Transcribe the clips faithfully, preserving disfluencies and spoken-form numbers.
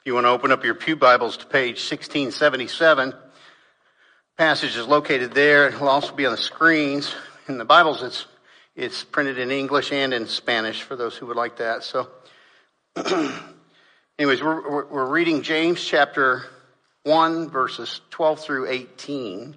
You want to open up your pew Bibles to page sixteen seventy-seven. Passage is located there. It'll also be on the screens. In the Bibles, it's it's printed in English and in Spanish for those who would like that. So, anyways, we're, we're, we're reading James chapter one, verses twelve through eighteen.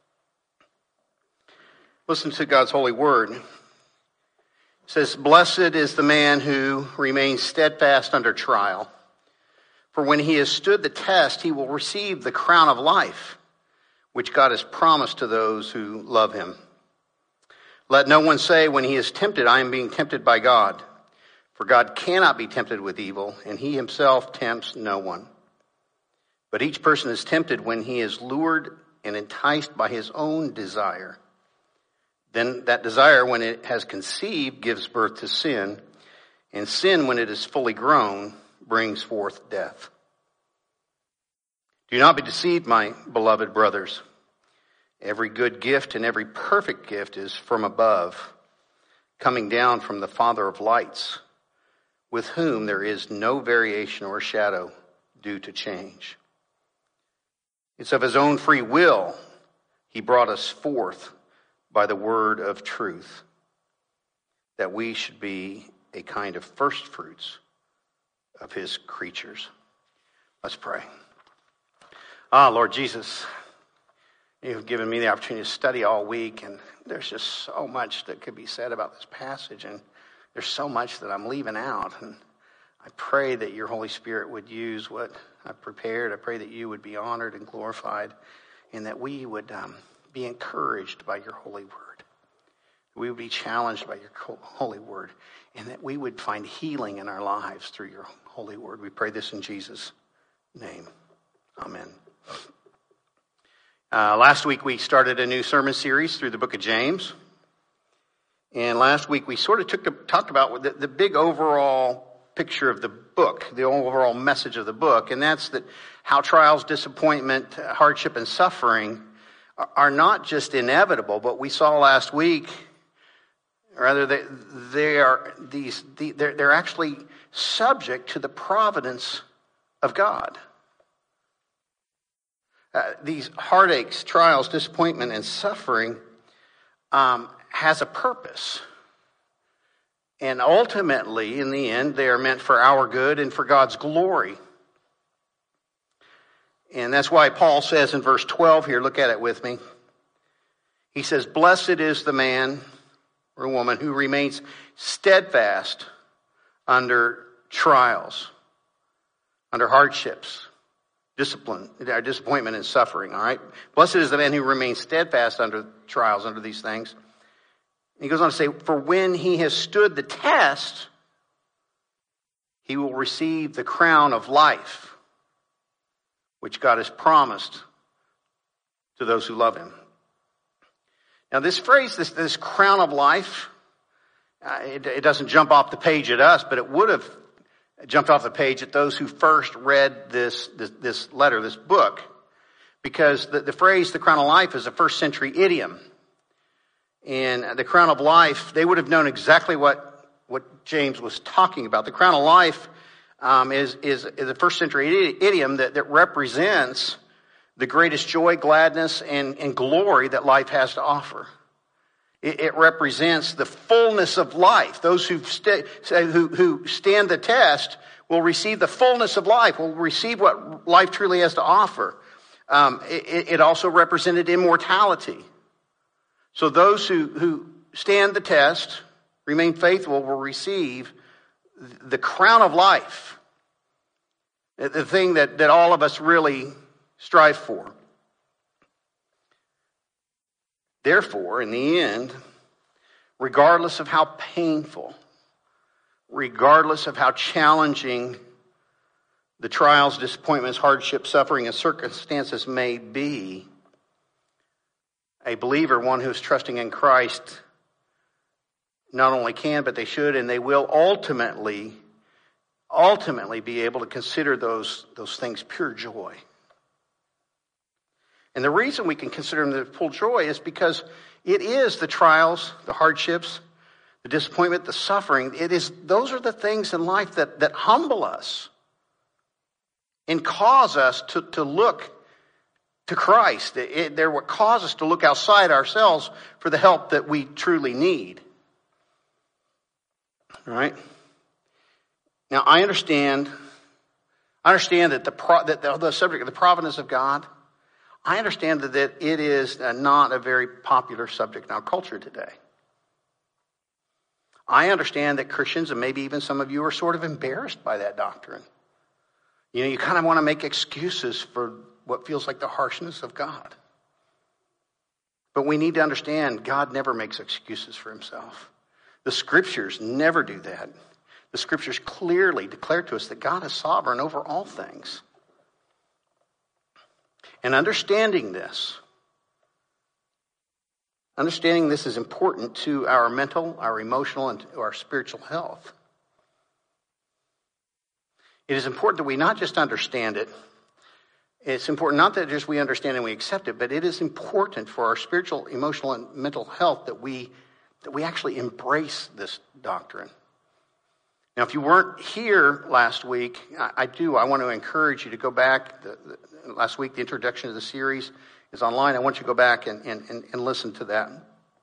Listen to God's holy word. It says, "Blessed is the man who remains steadfast under trial. For when he has stood the test, he will receive the crown of life, which God has promised to those who love him. Let no one say when he is tempted, I am being tempted by God. For God cannot be tempted with evil, and he himself tempts no one. But each person is tempted when he is lured and enticed by his own desire. Then that desire, when it has conceived, gives birth to sin, and sin, when it is fully grown, brings forth death. Do not be deceived, my beloved brothers. Every good gift and every perfect gift is from above, coming down from the Father of lights, with whom there is no variation or shadow due to change. It's of his own free will he brought us forth by the word of truth, that we should be a kind of first fruits of his creatures." Let's pray. Ah, Lord Jesus, you've given me the opportunity to study all week, and there's just so much that could be said about this passage, and there's so much that I'm leaving out. And I pray that your Holy Spirit would use what I've prepared. I pray that you would be honored and glorified, and that we would um, be encouraged by your holy word. We would be challenged by your holy word, and that we would find healing in our lives through your holy word. We pray this in Jesus' name. Amen. Uh, last week we started a new sermon series through the book of James. And last week we sort of took talked about the, the big overall picture of the book, the overall message of the book, and that's that how trials, disappointment, hardship, and suffering are, are not just inevitable, but we saw last week, rather they, they are these the, they're, they're actually subject to the providence of God. Uh, these heartaches, trials, disappointment, and suffering um, has a purpose. And ultimately, in the end, they are meant for our good and for God's glory. And that's why Paul says in verse twelve here, look at it with me. He says, "Blessed is the man or woman who remains steadfast under trials, under hardships, discipline, disappointment, and suffering." All right. Blessed is the man who remains steadfast under trials, under these things. And he goes on to say, "For when he has stood the test, he will receive the crown of life, which God has promised to those who love him." Now, this phrase, this, this crown of life, uh, it, it doesn't jump off the page at us, but it would have jumped off the page at those who first read this, this, this letter, this book, because the, the phrase, the crown of life, is a first century idiom. And the crown of life, they would have known exactly what, what James was talking about. The crown of life um, is, is, is a first century idiom that, that represents the greatest joy, gladness, and, and glory that life has to offer. It, it represents the fullness of life. Those who, st- who, who stand the test will receive the fullness of life, will receive what life truly has to offer. Um, it, it also represented immortality. So those who, who stand the test, remain faithful, will receive the crown of life, the thing that, that all of us really strive for. Therefore, in the end, regardless of how painful, regardless of how challenging the trials, disappointments, hardships, suffering, and circumstances may be, a believer, one who is trusting in Christ, not only can, but they should, and they will ultimately, ultimately be able to consider those, those things pure joy. And the reason we can consider them the full joy is because it is the trials, the hardships, the disappointment, the suffering. It is, those are the things in life that, that humble us. and cause us to, to look to Christ. It, they're what cause us to look outside ourselves for the help that we truly need. All right? Now, I understand, I understand that the, pro, that the, the subject of the providence of God, I understand that, that it is not a very popular subject in our culture today. I understand that Christians, and maybe even some of you, are sort of embarrassed by that doctrine. You know, you kind of want to make excuses for what feels like the harshness of God. But we need to understand God never makes excuses for himself. The scriptures never do that. The scriptures clearly declare to us that God is sovereign over all things. And understanding this, understanding this is important to our mental, our emotional, and our spiritual health. It is important that we not just understand it. It's important not that just we understand and we accept it, but it is important for our spiritual, emotional, and mental health that we that we actually embrace this doctrine. Now, if you weren't here last week, I, I do. I want to encourage you to go back. The, the, last week, the introduction to the series is online. I want you to go back and, and, and, and listen to that.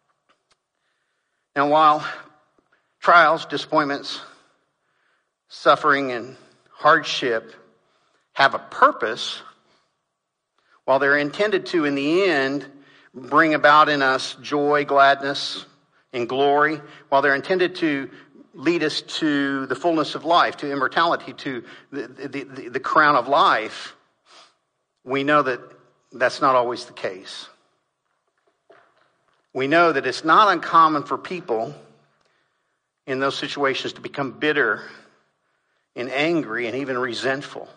Now, while trials, disappointments, suffering, and hardship have a purpose, while they're intended to, in the end, bring about in us joy, gladness, and glory, while they're intended to lead us to the fullness of life, to immortality, to the, the, the, the crown of life, we know that that's not always the case. We know that it's not uncommon for people in those situations to become bitter and angry and even resentful.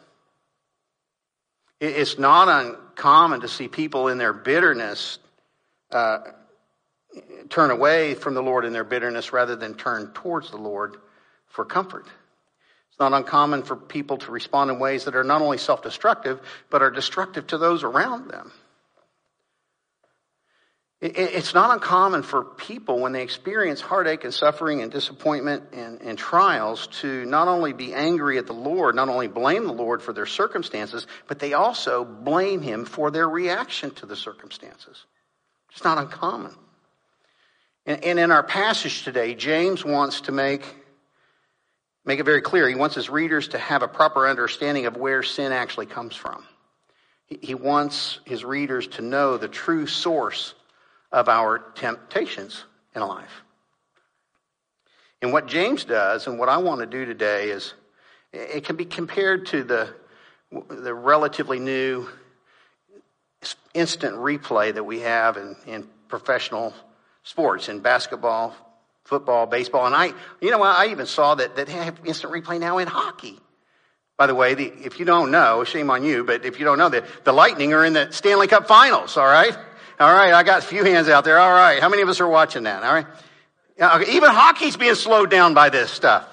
It's not uncommon to see people in their bitterness uh, turn away from the Lord in their bitterness rather than turn towards the Lord for comfort. It's not uncommon for people to respond in ways that are not only self-destructive, but are destructive to those around them. It's not uncommon for people, when they experience heartache and suffering and disappointment and, and trials, to not only be angry at the Lord, not only blame the Lord for their circumstances, but they also blame him for their reaction to the circumstances. It's not uncommon. And, and in our passage today, James wants to make, make it very clear. He wants his readers to have a proper understanding of where sin actually comes from. He, he wants his readers to know the true source of our temptations in life. And what James does, and what I want to do today, is it can be compared to the, the relatively new instant replay that we have in, in professional sports, in basketball, football, baseball. And I, you know, I even saw that, that they have instant replay now in hockey. By the way, the, if you don't know, shame on you, but if you don't know, the, the Lightning are in the Stanley Cup Finals, all right? All right, I got a few hands out there. All right, how many of us are watching that? All right. Even hockey's being slowed down by this stuff.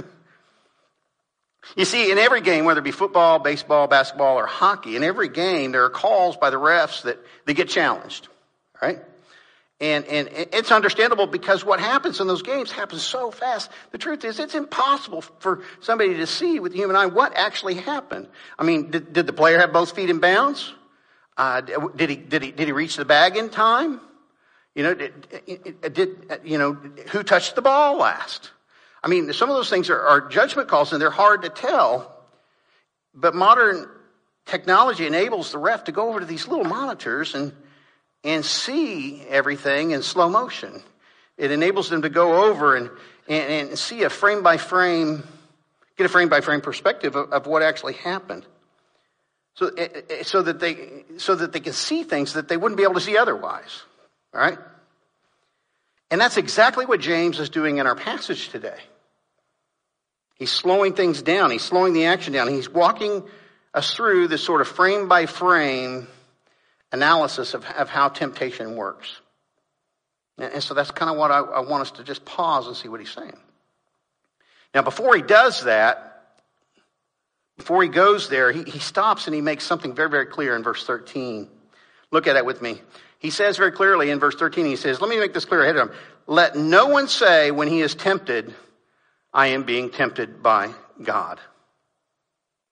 You see, in every game, whether it be football, baseball, basketball, or hockey, in every game, there are calls by the refs that they get challenged, right? And, and it's understandable, because what happens in those games happens so fast. The truth is, it's impossible for somebody to see with the human eye what actually happened. I mean, did, did the player have both feet in bounds? Uh, did he, did he, did he reach the bag in time? You know, did, did, you know, who touched the ball last? I mean, some of those things are, are judgment calls, and they're hard to tell. But modern technology enables the ref to go over to these little monitors and, and see everything in slow motion. It enables them to go over and, and, and see a frame by frame, get a frame by frame perspective of, of what actually happened. So, so that they, so that they can see things that they wouldn't be able to see otherwise. All right? And that's exactly what James is doing in our passage today. He's slowing things down. He's slowing the action down. He's walking us through this sort of frame by frame analysis of, of how temptation works. And so that's kind of what I, I want us to just pause and see what he's saying. Now, before he does that, Before he goes there, he, he stops and he makes something very, very clear in verse thirteen. Look at it with me. He says very clearly in verse thirteen, he says, let me make this clear ahead of him. Let no one say when he is tempted, I am being tempted by God.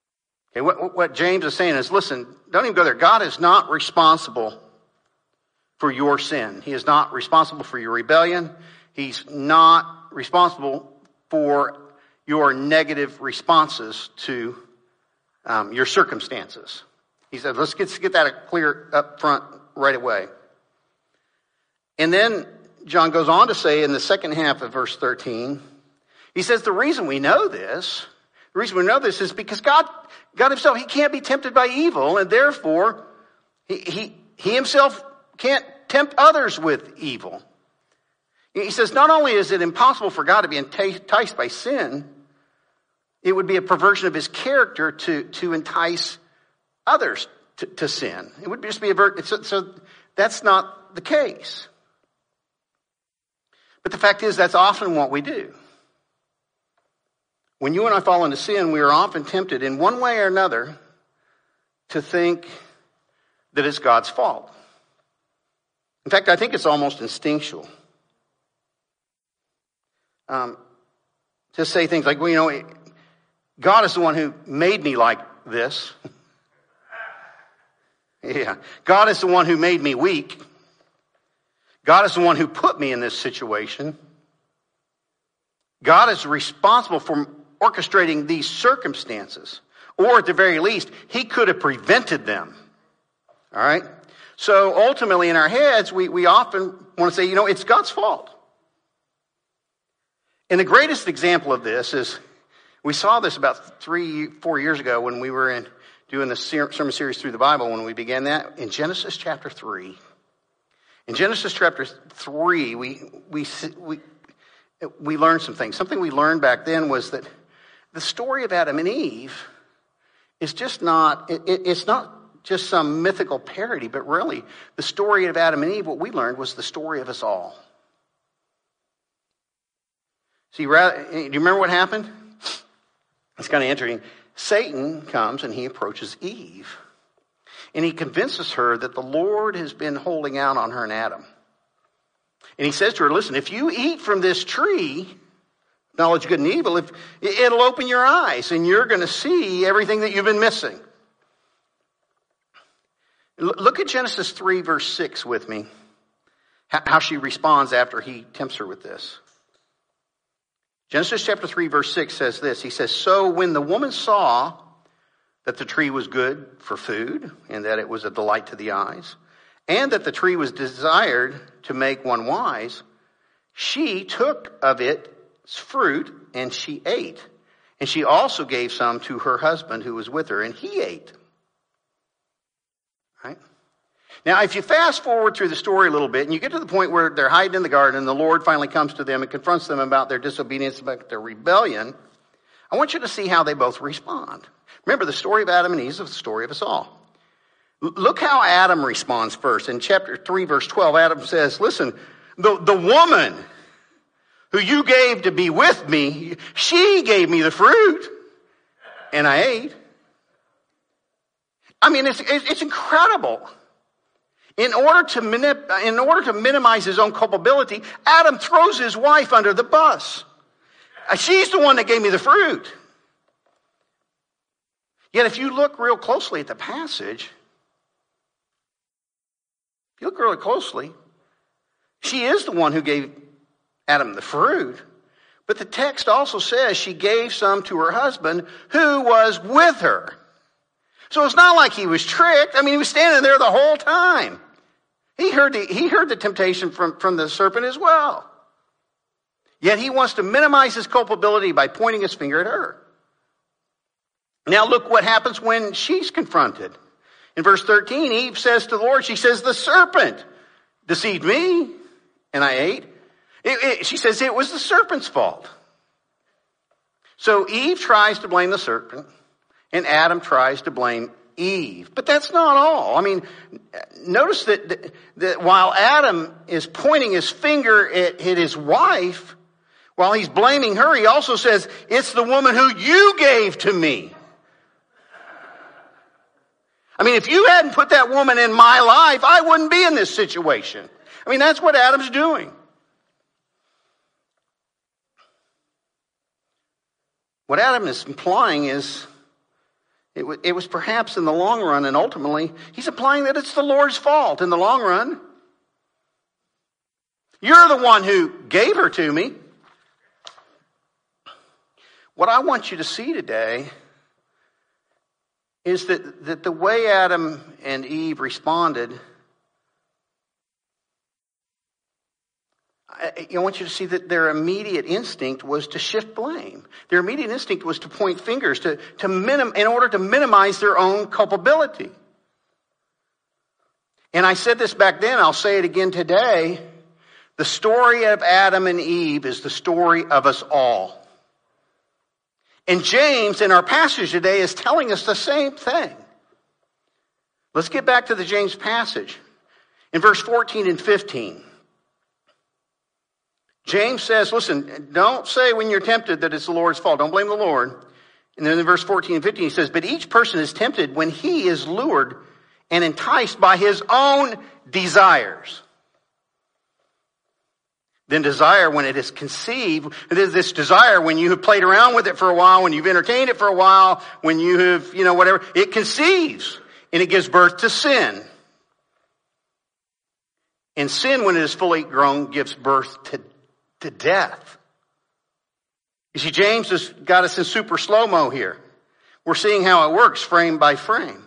Okay, what, what James is saying is, listen, don't even go there. God is not responsible for your sin. He is not responsible for your rebellion. He's not responsible for your negative responses to um, your circumstances. He said, let's get, get that clear up front right away. And then John goes on to say in the second half of verse thirteen, he says the reason we know this, the reason we know this is because God, God himself, he can't be tempted by evil, and therefore he, he, he himself can't tempt others with evil. He says not only is it impossible for God to be enticed by sin, it would be a perversion of his character to, to entice others to, to sin. It would just be a, so, so that's not the case. But the fact is, that's often what we do. When you and I fall into sin, we are often tempted in one way or another to think that it's God's fault. In fact, I think it's almost instinctual. Um, to say things like, well, you know, God is the one who made me like this. Yeah. God is the one who made me weak. God is the one who put me in this situation. God is responsible for orchestrating these circumstances. Or at the very least, he could have prevented them. All right? So ultimately in our heads, we, we often want to say, you know, it's God's fault. And the greatest example of this is, we saw this about three, four years ago when we were in doing the sermon series through the Bible, when we began that in Genesis chapter three. In Genesis chapter three, we, we, we, we learned some things. Something we learned back then was that the story of Adam and Eve is just not, it, it's not just some mythical parody, but really the story of Adam and Eve, what we learned was the story of us all. See, do you remember what happened? It's kind of interesting. Satan comes and he approaches Eve. And he convinces her that the Lord has been holding out on her and Adam. And he says to her, listen, if you eat from this tree, knowledge of good and evil, if, it'll open your eyes and you're going to see everything that you've been missing. Look at Genesis three, verse six with me. How she responds after he tempts her with this. Genesis chapter three, verse six says this. He says, so when the woman saw that the tree was good for food, and that it was a delight to the eyes, and that the tree was desired to make one wise, she took of its fruit, and she ate. And she also gave some to her husband who was with her, and he ate. Right? Now, if you fast forward through the story a little bit, and you get to the point where they're hiding in the garden, and the Lord finally comes to them and confronts them about their disobedience, about their rebellion, I want you to see how they both respond. Remember, the story of Adam and Eve is the story of us all. Look how Adam responds first. In chapter three, verse twelve, Adam says, listen, the, the woman who you gave to be with me, she gave me the fruit, and I ate. I mean, it's, it's incredible. In order to manip- in order to minimize his own culpability, Adam throws his wife under the bus. She's the one that gave me the fruit. Yet if you look real closely at the passage, if you look really closely, she is the one who gave Adam the fruit. But the text also says she gave some to her husband who was with her. So it's not like he was tricked. I mean, he was standing there the whole time. He heard the, he heard the temptation from, from the serpent as well. Yet he wants to minimize his culpability by pointing his finger at her. Now look what happens when she's confronted. In verse thirteen, Eve says to the Lord, she says, the serpent deceived me and I ate. It, it, she says it was the serpent's fault. So Eve tries to blame the serpent and Adam tries to blame Eve. But that's not all. I mean, notice that, that, that while Adam is pointing his finger at, at his wife, while he's blaming her, he also says, it's the woman who you gave to me. I mean, if you hadn't put that woman in my life, I wouldn't be in this situation. I mean, that's what Adam's doing. What Adam is implying is, It was, it was perhaps in the long run, and ultimately, he's implying that it's the Lord's fault in the long run. You're the one who gave her to me. What I want you to see today is that, that the way Adam and Eve responded, I, I want you to see that their immediate instinct was to shift blame. Their immediate instinct was to point fingers, to, to minim, in order to minimize their own culpability. And I said this back then, I'll say it again today. The story of Adam and Eve is the story of us all. And James, in our passage today, is telling us the same thing. Let's get back to the James passage. In verse fourteen and fifteen, James says, listen, don't say when you're tempted that it's the Lord's fault. Don't blame the Lord. And then in verse fourteen and fifteen, he says, but each person is tempted when he is lured and enticed by his own desires. Then desire, when it is conceived, this desire, when you have played around with it for a while, when you've entertained it for a while, when you have, you know, whatever, it conceives and it gives birth to sin. And sin, when it is fully grown, gives birth to, to death. You see, James has got us in super slow-mo here. We're seeing how it works frame by frame.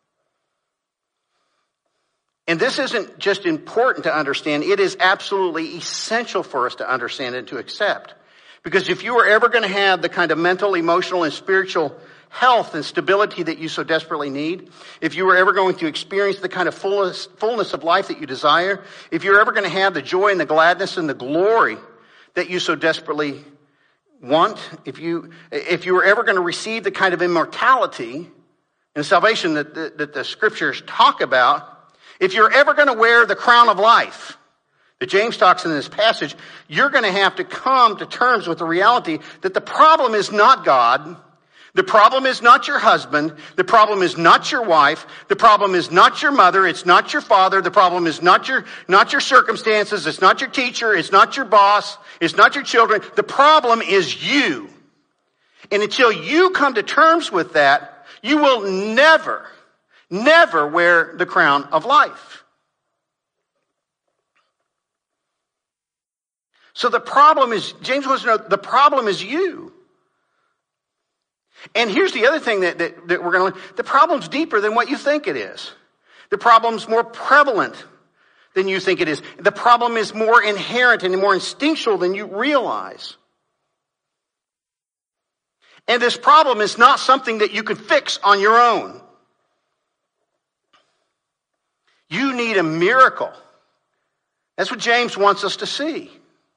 And this isn't just important to understand. It is absolutely essential for us to understand and to accept. Because if you are ever going to have the kind of mental, emotional, and spiritual health and stability that you so desperately need, if you are ever going to experience the kind of fullness, fullness of life that you desire, if you're ever going to have the joy and the gladness and the glory that you so desperately want, if you, if you are ever going to receive the kind of immortality and salvation that, that, that the scriptures talk about, if you're ever going to wear the crown of life that James talks in this passage, you're going to have to come to terms with the reality that the problem is not God. The problem is not your husband. The problem is not your wife. The problem is not your mother. It's not your father. The problem is not your, not your circumstances. It's not your teacher. It's not your boss. It's not your children. The problem is you. And until you come to terms with that, you will never Never wear the crown of life. So the problem is, James wants to know, the problem is you. And here's the other thing that, that, that we're going to learn. The problem's deeper than what you think it is. The problem's more prevalent than you think it is. The problem is more inherent and more instinctual than you realize. And this problem is not something that you can fix on your own. You need a miracle. That's what James wants us to see.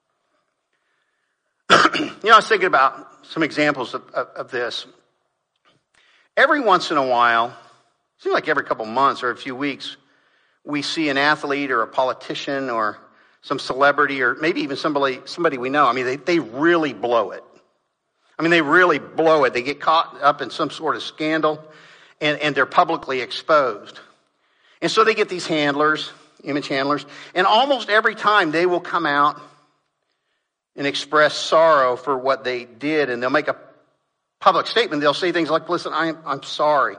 You know, I was thinking about some examples of, of, of this. Every once in a while, it seems like every couple months or a few weeks, we see an athlete or a politician or some celebrity or maybe even somebody somebody we know. I mean, they, they really blow it. I mean, they really blow it. They get caught up in some sort of scandal and, and they're publicly exposed. And so they get these handlers, image handlers, and almost every time they will come out and express sorrow for what they did, and they'll make a public statement. They'll say things like, listen, I'm, I'm sorry.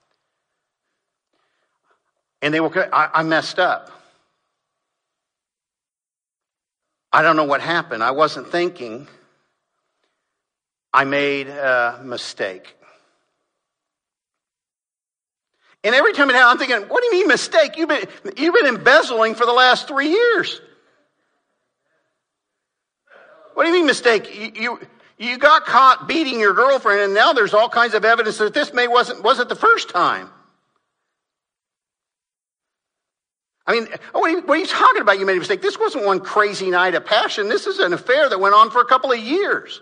And they will, I, I messed up. I don't know what happened. I wasn't thinking. I made a mistake. And every time it happens, I'm thinking, what do you mean mistake? You've been, you've been embezzling for the last three years. What do you mean mistake? You, you, you got caught beating your girlfriend and now there's all kinds of evidence that this may wasn't, wasn't the first time. I mean, what are, you, what are you talking about? You made a mistake. This wasn't one crazy night of passion. This is an affair that went on for a couple of years.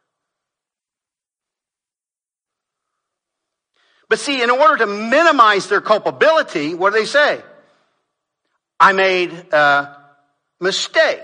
But see, in order to minimize their culpability, what do they say? I made a mistake.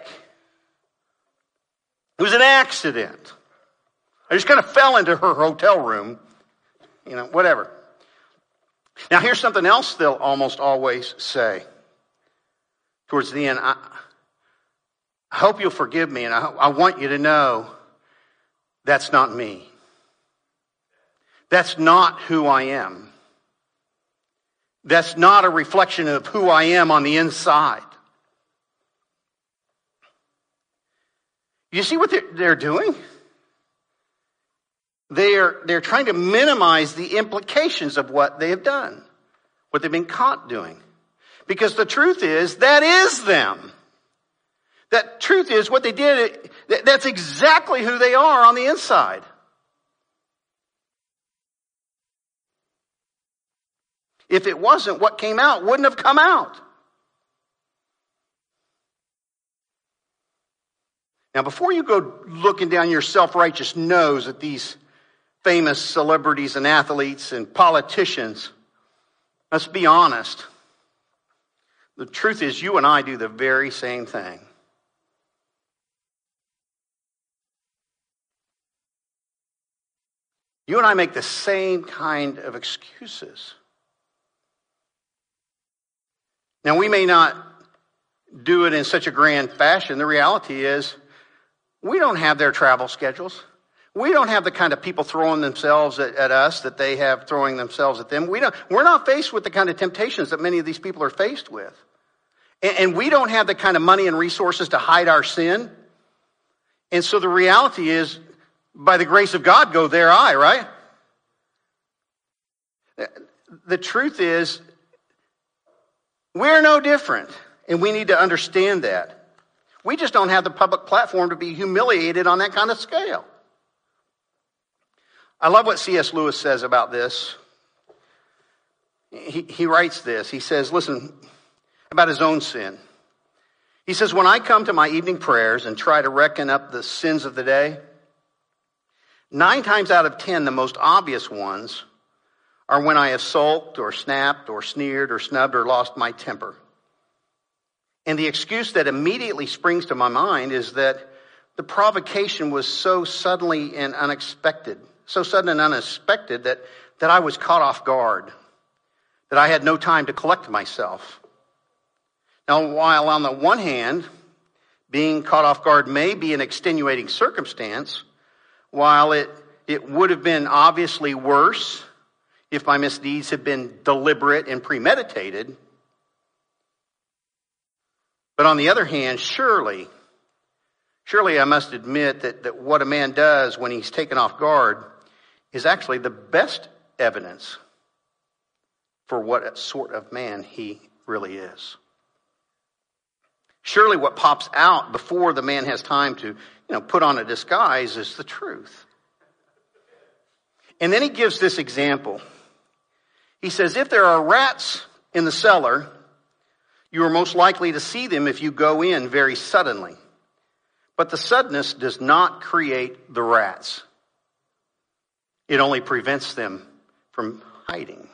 It was an accident. I just kind of fell into her hotel room. You know, whatever. Now here's something else they'll almost always say. Towards the end, I, I hope you'll forgive me, and I, I want you to know that's not me. That's not who I am. That's not a reflection of who I am on the inside. You see what they're, they're doing? They are, they're trying to minimize the implications of what they have done, what they've been caught doing. Because the truth is, that is them. That truth is what they did, that's exactly who they are on the inside. If it wasn't, what came out wouldn't have come out. Now, before you go looking down your self-righteous nose at these famous celebrities and athletes and politicians, let's be honest. The truth is, you and I do the very same thing. You and I make the same kind of excuses. Now, we may not do it in such a grand fashion. The reality is, we don't have their travel schedules. We don't have the kind of people throwing themselves at, at us that they have throwing themselves at them. We don't, we're not faced with the kind of temptations that many of these people are faced with. And, and we don't have the kind of money and resources to hide our sin. And so the reality is, by the grace of God, go there I, right? The truth is, we're no different, and we need to understand that. We just don't have the public platform to be humiliated on that kind of scale. I love what C S Lewis says about this. He, he writes this. He says, listen, about his own sin. He says, when I come to my evening prayers and try to reckon up the sins of the day, nine times out of ten, the most obvious ones are when I have sulked or snapped or sneered or snubbed or lost my temper. And the excuse that immediately springs to my mind is that the provocation was so suddenly and unexpected, so sudden and unexpected that, that I was caught off guard, that I had no time to collect myself. Now, while on the one hand, being caught off guard may be an extenuating circumstance, while it, it would have been obviously worse if my misdeeds had been deliberate and premeditated. But on the other hand, surely, surely I must admit that, that what a man does when he's taken off guard is actually the best evidence for what sort of man he really is. Surely what pops out before the man has time to, you know, put on a disguise is the truth. And then he gives this example. He says, if there are rats in the cellar, you are most likely to see them if you go in very suddenly. But the suddenness does not create the rats. It only prevents them from hiding.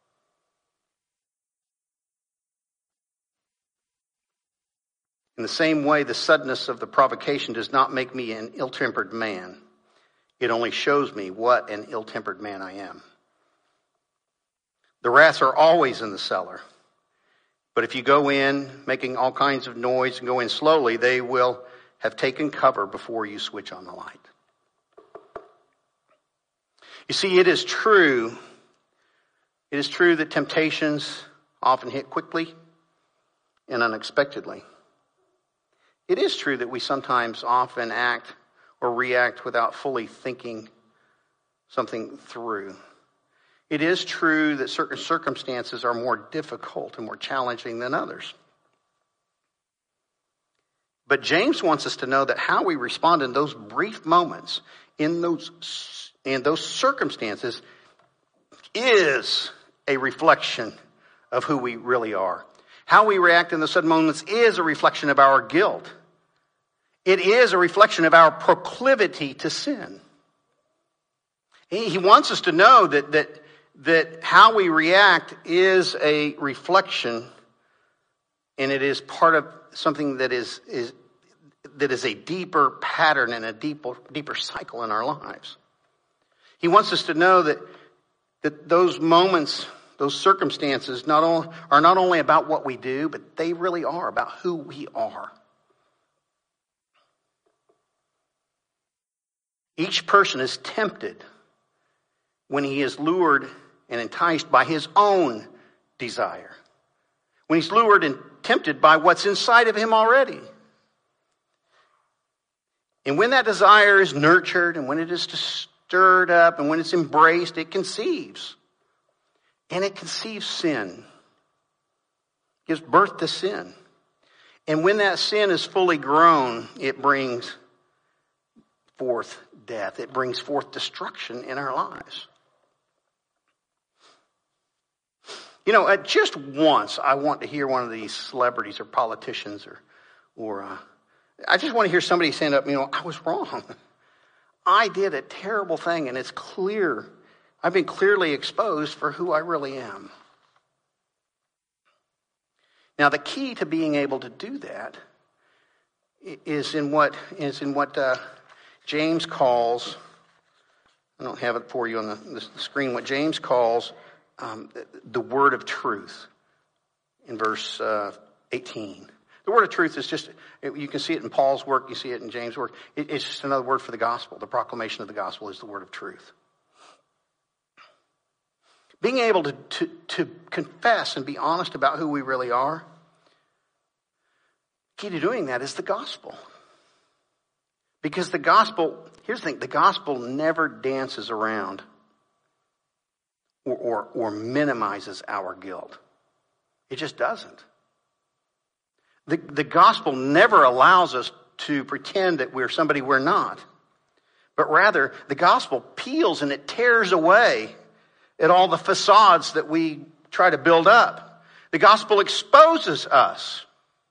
In the same way, the suddenness of the provocation does not make me an ill-tempered man. It only shows me what an ill-tempered man I am. The rats are always in the cellar. But if you go in making all kinds of noise and go in slowly, they will have taken cover before you switch on the light. You see, it is true. It is true that temptations often hit quickly and unexpectedly. It is true that we sometimes often act or react without fully thinking something through. It is true that certain circumstances are more difficult and more challenging than others. But James wants us to know that how we respond in those brief moments, in those, in those circumstances, is a reflection of who we really are. How we react in those sudden moments is a reflection of our guilt. It is a reflection of our proclivity to sin. He wants us to know that, that, that how we react is a reflection, and it is part of something that is, is that is a deeper pattern and a deeper, deeper cycle in our lives. He wants us to know that, that those moments, those circumstances not only, are not only about what we do, but they really are about who we are. Each person is tempted when he is lured and enticed by his own desire. When he's lured and tempted by what's inside of him already. And when that desire is nurtured and when it is stirred up and when it's embraced, it conceives. And it conceives sin. Gives birth to sin. And when that sin is fully grown, it brings forth death. It brings forth destruction in our lives. You know, uh, just once I want to hear one of these celebrities or politicians or, or uh, I just want to hear somebody stand up, you know, I was wrong. I did a terrible thing and it's clear. I've been clearly exposed for who I really am. Now, the key to being able to do that is in what is in what uh, James calls, I don't have it for you on the, the screen, what James calls um, the, the word of truth in verse uh, eighteen. The word of truth is just, you can see it in Paul's work, you see it in James' work. It, it's just another word for the gospel. The proclamation of the gospel is the word of truth. Being able to, to, to confess and be honest about who we really are, key to doing that is the gospel. Because the gospel, here's the thing, the gospel never dances around or, or, or minimizes our guilt. It just doesn't. The, the gospel never allows us to pretend that we're somebody we're not. But rather, the gospel peels and it tears away at all the facades that we try to build up. The gospel exposes us.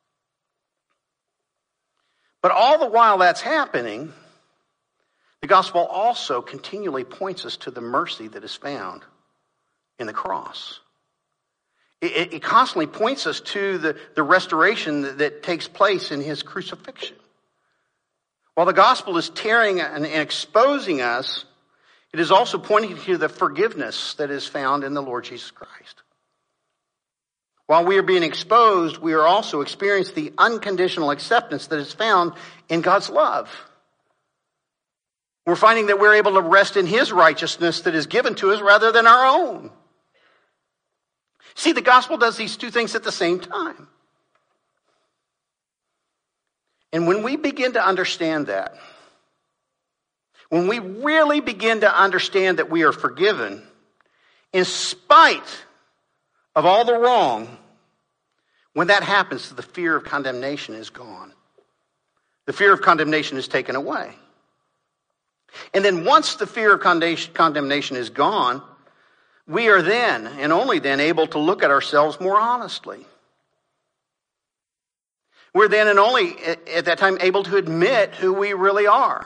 But all the while that's happening, the gospel also continually points us to the mercy that is found in the cross. It, it constantly points us to the, the restoration that, that takes place in his crucifixion. While the gospel is tearing and, and exposing us, it is also pointing to the forgiveness that is found in the Lord Jesus Christ. While we are being exposed, we are also experiencing the unconditional acceptance that is found in God's love. We're finding that we're able to rest in his righteousness that is given to us rather than our own. See, the gospel does these two things at the same time. And when we begin to understand that, when we really begin to understand that we are forgiven, in spite of all the wrong, when that happens, the fear of condemnation is gone. The fear of condemnation is taken away. And then once the fear of condemnation is gone, we are then, and only then, able to look at ourselves more honestly. We're then and only at that time able to admit who we really are.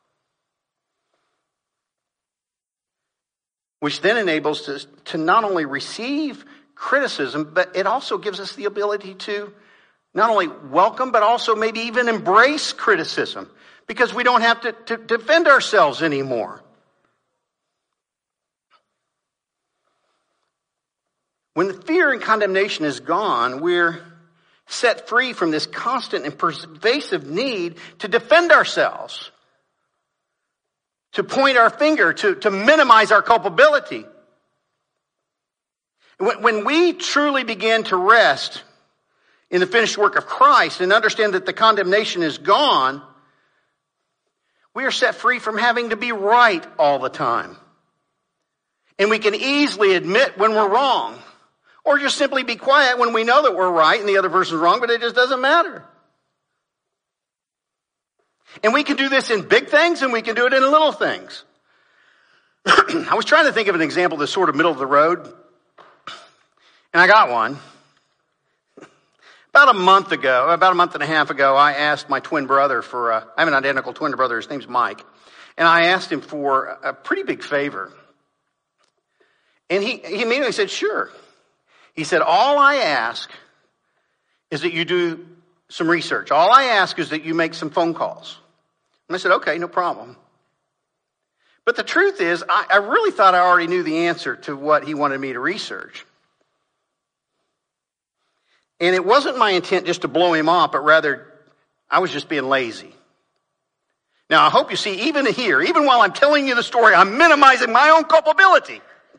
Which then enables us to not only receive criticism, but it also gives us the ability to not only welcome, but also maybe even embrace criticism. Because we don't have to, to defend ourselves anymore. When the fear and condemnation is gone, we're set free from this constant and pervasive need to defend ourselves. To point our finger, to, to minimize our culpability. When, when we truly begin to rest in the finished work of Christ and understand that the condemnation is gone, we are set free from having to be right all the time. And we can easily admit when we're wrong. Or just simply be quiet when we know that we're right and the other person's wrong, but it just doesn't matter. And we can do this in big things and we can do it in little things. I was trying to think of an example that's sort of middle of the road. And I got one. About a month ago, about a month and a half ago, I asked my twin brother for, uh, I have an identical twin brother, his name's Mike. And I asked him for a pretty big favor. And he, he immediately said, sure. He said, all I ask is that you do some research. All I ask is that you make some phone calls. And I said, okay, no problem. But the truth is, I, I really thought I already knew the answer to what he wanted me to research. And it wasn't my intent just to blow him off, but rather I was just being lazy. Now, I hope you see, even here, even while I'm telling you the story, I'm minimizing my own culpability.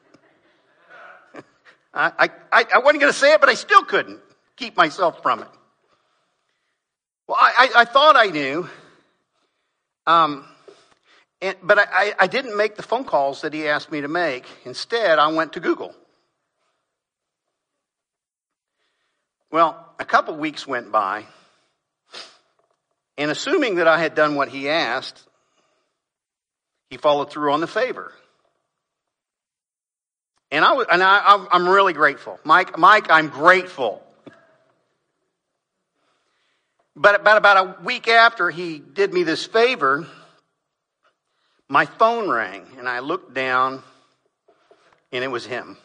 I, I, I wasn't going to say it, but I still couldn't keep myself from it. Well, I, I, I thought I knew, um, and, but I, I didn't make the phone calls that he asked me to make. Instead, I went to Google. Well, a couple weeks went by, and assuming that I had done what he asked, he followed through on the favor. And I and I, I'm really grateful, Mike. Mike, I'm grateful. But about about a week after he did me this favor, my phone rang, and I looked down, and it was him.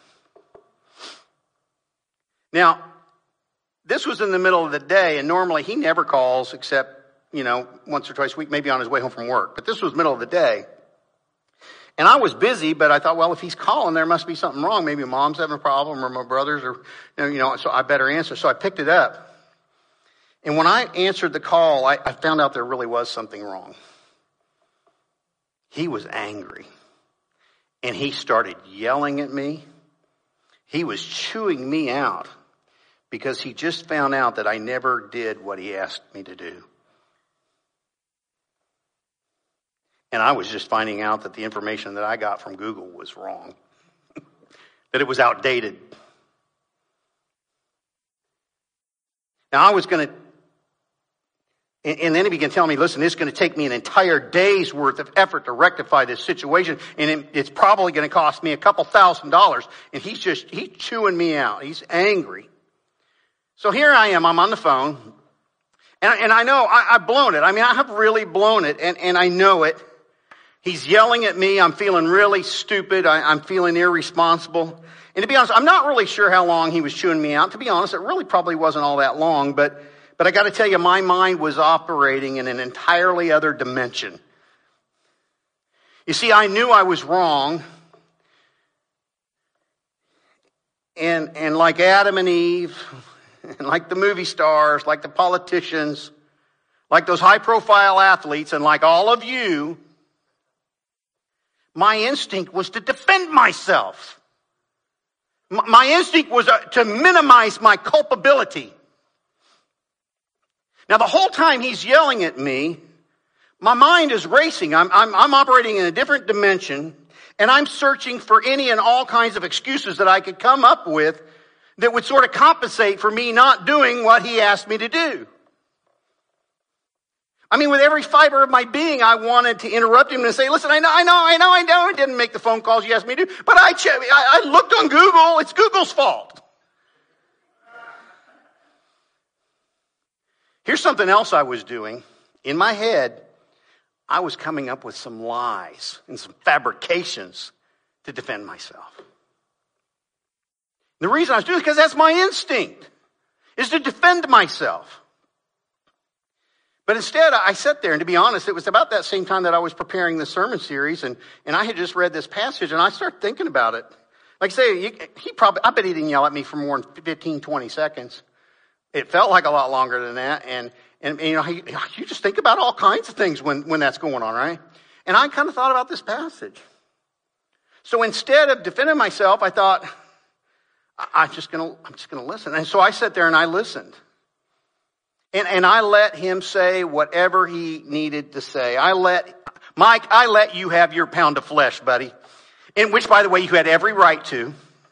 Now, this was in the middle of the day, and normally he never calls except, you know, once or twice a week, maybe on his way home from work. But this was middle of the day. And I was busy, but I thought, well, if he's calling, there must be something wrong. Maybe mom's having a problem or my brothers or, you know, so I better answer. So I picked it up. And when I answered the call, I, I found out there really was something wrong. He was angry. And he started yelling at me. He was chewing me out because he just found out that I never did what he asked me to do. And I was just finding out that the information that I got from Google was wrong. That it was outdated. Now I was going to, and, and then he began telling me, listen, this is going to take me an entire day's worth of effort to rectify this situation. And it, it's probably going to cost me a couple thousand dollars. And he's just, he's chewing me out. He's angry. So here I am, I'm on the phone. And, and I know I, I've blown it. I mean, I have really blown it. And, and I know it. He's yelling at me. I'm feeling really stupid. I, I'm feeling irresponsible. And to be honest, I'm not really sure how long he was chewing me out. To be honest, it really probably wasn't all that long. But, but I got to tell you, my mind was operating in an entirely other dimension. You see, I knew I was wrong. And, and like Adam and Eve, and like the movie stars, like the politicians, like those high-profile athletes, and like all of you, my instinct was to defend myself. My instinct was to minimize my culpability. Now, the whole time he's yelling at me, my mind is racing. I'm, I'm, I'm operating in a different dimension, and I'm searching for any and all kinds of excuses that I could come up with that would sort of compensate for me not doing what he asked me to do. I mean, with every fiber of my being, I wanted to interrupt him and say, listen, I know, I know, I know, I know I didn't make the phone calls you asked me to do, but I, che- I, I looked on Google. It's Google's fault. Here's something else I was doing. In my head, I was coming up with some lies and some fabrications to defend myself. The reason I was doing it is because that's my instinct, is to defend myself. But instead, I sat there, and to be honest, it was about that same time that I was preparing the sermon series, and, and I had just read this passage, and I started thinking about it. Like I say, you, he probably, I bet he didn't yell at me for more than fifteen, twenty seconds. It felt like a lot longer than that, and, and, and you know, he, you just think about all kinds of things when, when that's going on, right? And I kind of thought about this passage. So instead of defending myself, I thought, I'm just gonna, I'm just gonna listen. And so I sat there and I listened. And, and I let him say whatever he needed to say. I let, Mike, I let you have your pound of flesh, buddy. In which, by the way, you had every right to.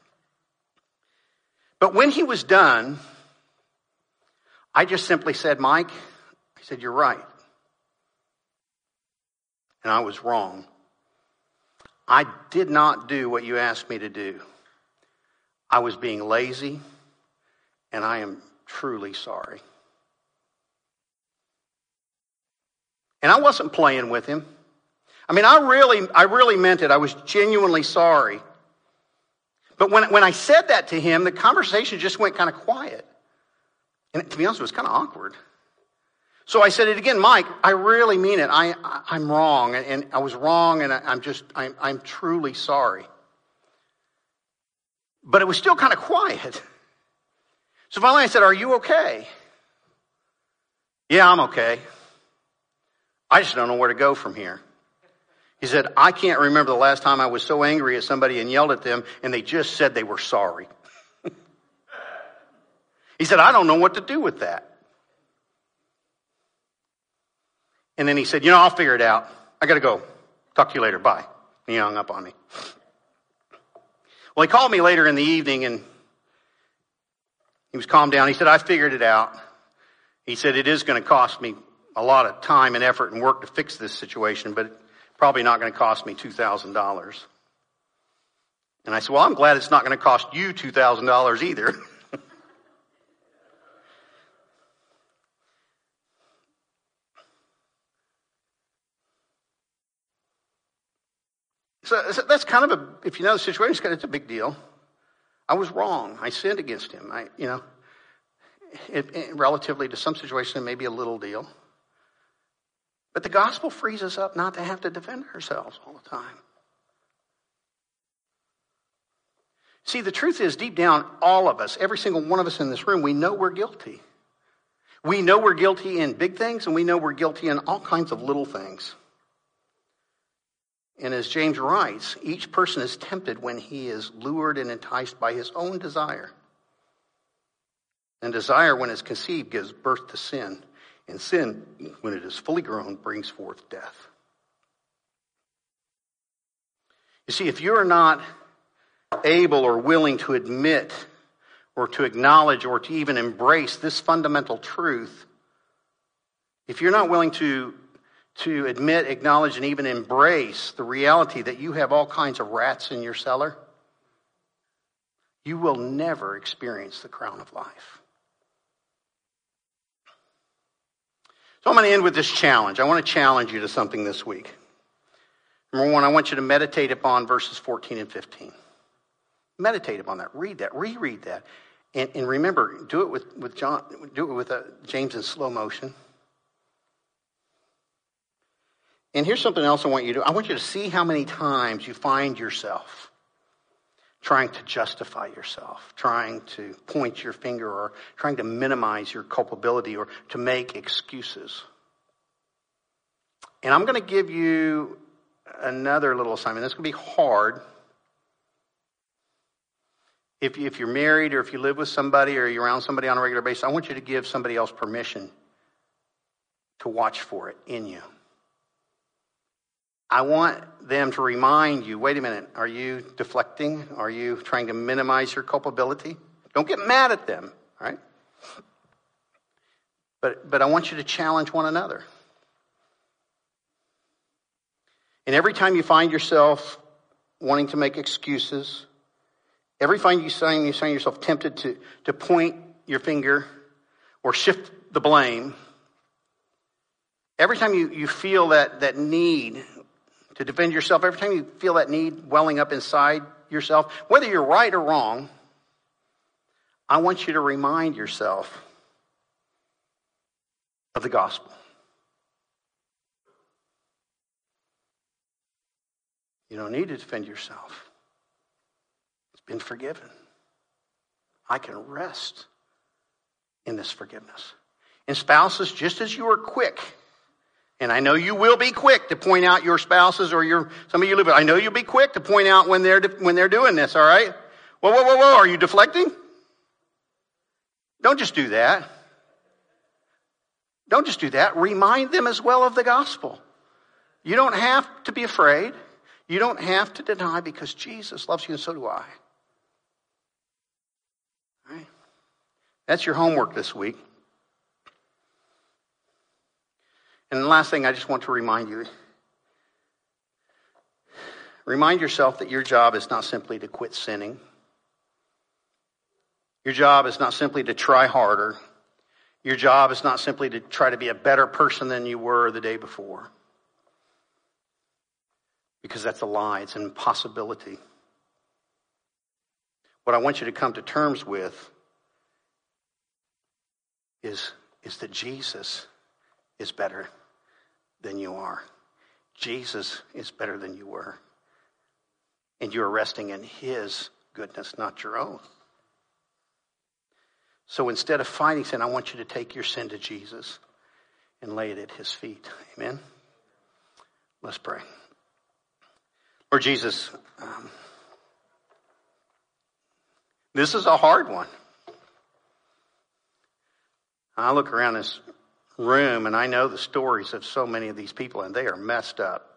But when he was done, I just simply said, Mike, I said, you're right. And I was wrong. I did not do what you asked me to do. I was being lazy, and I am truly sorry. And I wasn't playing with him. I mean, I really, I really meant it. I was genuinely sorry. But when, when I said that to him, the conversation just went kind of quiet. And to be honest, it was kind of awkward. So I said it again, Mike, I really mean it. I, I, I'm wrong, and, and I was wrong, and I, I'm just, I'm, I'm truly sorry. But it was still kind of quiet. So finally I said, are you okay? Yeah, I'm okay. I just don't know where to go from here. He said, I can't remember the last time I was so angry at somebody and yelled at them and they just said they were sorry. He said, I don't know what to do with that. And then he said, you know, I'll figure it out. I got to go. Talk to you later. Bye. And he hung up on me. Well, he called me later in the evening and he was calmed down. He said, I figured it out. He said, it is going to cost me a lot of time and effort and work to fix this situation, but it's probably not going to cost me two thousand dollars. And I said, well, I'm glad it's not going to cost you two thousand dollars either. So, so that's kind of a, if you know the situation, it's a big deal. I was wrong. I sinned against him. I, you know, it, it, relatively to some situations, it may be a little deal. But the gospel frees us up not to have to defend ourselves all the time. See, the truth is, deep down, all of us, every single one of us in this room, we know we're guilty. We know we're guilty in big things, and we know we're guilty in all kinds of little things. And as James writes, each person is tempted when he is lured and enticed by his own desire. And desire, when it's conceived, gives birth to sin. And sin, when it is fully grown, brings forth death. You see, if you're not able or willing to admit or to acknowledge or to even embrace this fundamental truth, if you're not willing to to admit, acknowledge, and even embrace the reality that you have all kinds of rats in your cellar, you will never experience the crown of life. So I'm going to end with this challenge. I want to challenge you to something this week. Number one, I want you to meditate upon verses fourteen and fifteen. Meditate upon that. Read that. Reread that. And, and remember, do it with, with John. Do it with uh, James in slow motion. And here's something else I want you to do. I want you to see how many times you find yourself trying to justify yourself, trying to point your finger, or trying to minimize your culpability, or to make excuses. And I'm going to give you another little assignment. This is going to be hard. If, if you're married, or if you live with somebody, or you're around somebody on a regular basis, I want you to give somebody else permission to watch for it in you. I want them to remind you, wait a minute, are you deflecting? Are you trying to minimize your culpability? Don't get mad at them, all right? But, but I want you to challenge one another. And every time you find yourself wanting to make excuses, every time you find, you find yourself tempted to, to point your finger or shift the blame, every time you, you feel that, that need to defend yourself, every time you feel that need welling up inside yourself, whether you're right or wrong, I want you to remind yourself of the gospel. You don't need to defend yourself. It's been forgiven. I can rest in this forgiveness. And spouses, just as you are quick, and I know you will be quick to point out your spouses or your some of you live. I know you'll be quick to point out when they're when they're doing this. All right. Whoa, whoa, whoa, whoa! Are you deflecting? Don't just do that. Don't just do that. Remind them as well of the gospel. You don't have to be afraid. You don't have to deny, because Jesus loves you, and so do I. All right. That's your homework this week. And the last thing I just want to remind you, remind yourself that your job is not simply to quit sinning. Your job is not simply to try harder. Your job is not simply to try to be a better person than you were the day before. Because that's a lie. It's an impossibility. What I want you to come to terms with is, is that Jesus is better than you are. Jesus is better than you were. And you are resting in his goodness, not your own. So instead of fighting sin, I want you to take your sin to Jesus and lay it at his feet. Amen. Let's pray. Lord Jesus, um, this is a hard one. I look around this room and I know the stories of so many of these people, and they are messed up.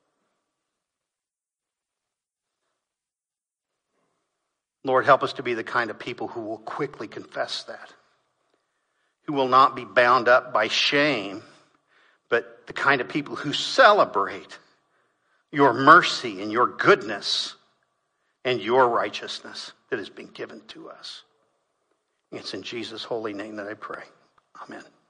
Lord, help us to be the kind of people who will quickly confess that, who will not be bound up by shame, but the kind of people who celebrate your mercy and your goodness and your righteousness that has been given to us. It's in Jesus' holy name that I pray. Amen.